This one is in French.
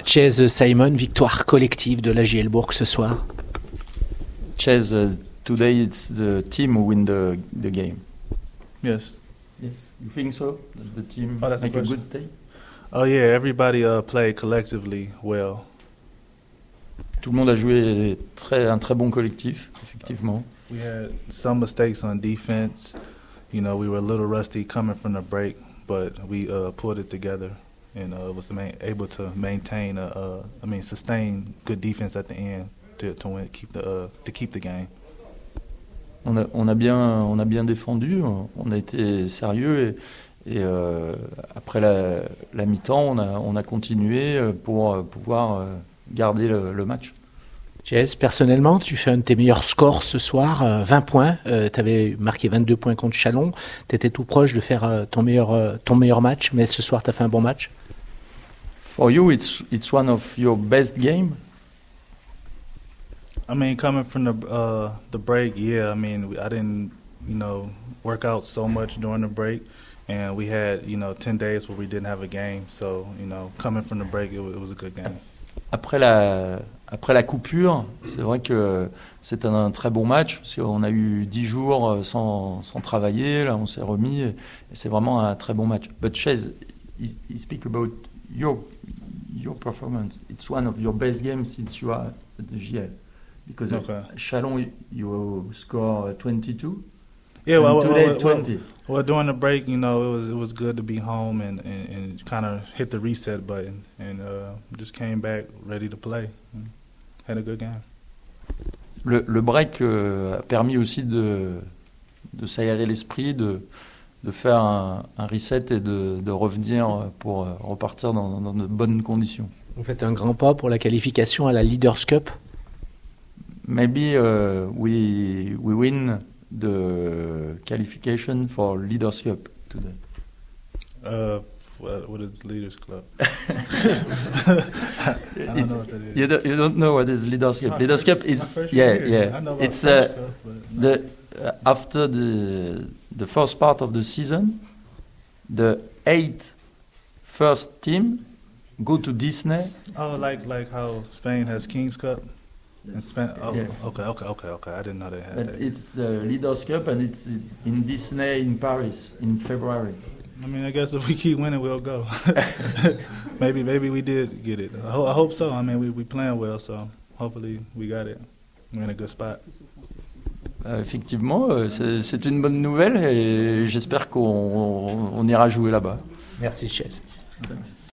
Chase Simon, victoire collective de la JL Bourg ce soir. Chase, today it's the team who win the game. Yes. Yes, you think so? That the team Oh, that's make a a question. good day? Oh yeah, everybody played collectively well. Tout le monde a joué un très bon collectif, effectivement. We had some mistakes on defense. You know, we were a little rusty coming from the break, but we pulled it together and was able to maintain, sustain good defense at the end to win, keep the game. On a bien défendu, on a été sérieux et après la mi-temps, on a continué pour pouvoir garder le match. Chase, personnellement, tu fais un de tes meilleurs scores ce soir, 20 points. Tu avais marqué 22 points contre Chalon. Tu étais tout proche de faire ton meilleur match, mais ce soir, tu as fait un bon match. For you, it's one of your best game. I mean, coming from the break, yeah. I mean, I didn't, work out so much during the break, and we had, 10 days where we didn't have a game. So, coming from the break, it was a good game. Après la coupure, c'est vrai que c'est un très bon match, parce qu'on a eu 10 jours sans travailler, là on s'est remis, et c'est vraiment un très bon match. But Chase, he speak about your performance. It's one of your best games since you are at the JL. Because at Chalon, you score 22. Yeah, today 20. Well, during the break, it was good to be home and kind of hit the reset button and just came back ready to play. Had a good game. Le break a permis aussi de s'aérer l'esprit, de faire un reset et de revenir pour repartir dans de bonnes conditions. Vous faites un grand pas pour la qualification à la Leaders Cup. Maybe we win the qualification for Leaders Cup today. What is Leaders Club? I don't know what that is. You don't know what is Leaders Cup? Leaders Cup is I know about It's French Cup, but after the first part of the season, the 8 first team go to Disney. Oh, like how Spain has Kings Cup. In Spain. Oh, Yeah. Okay. I didn't know they had that. It's Leaders Cup and it's in Disney in Paris in February. I mean, I guess if we keep winning, we'll go. maybe we did get it. I hope so. I mean, we playing well, so hopefully we got it. We're in a good spot. Effectivement, c'est une bonne nouvelle et j'espère qu'on ira jouer là-bas. Merci, Chase. Thanks.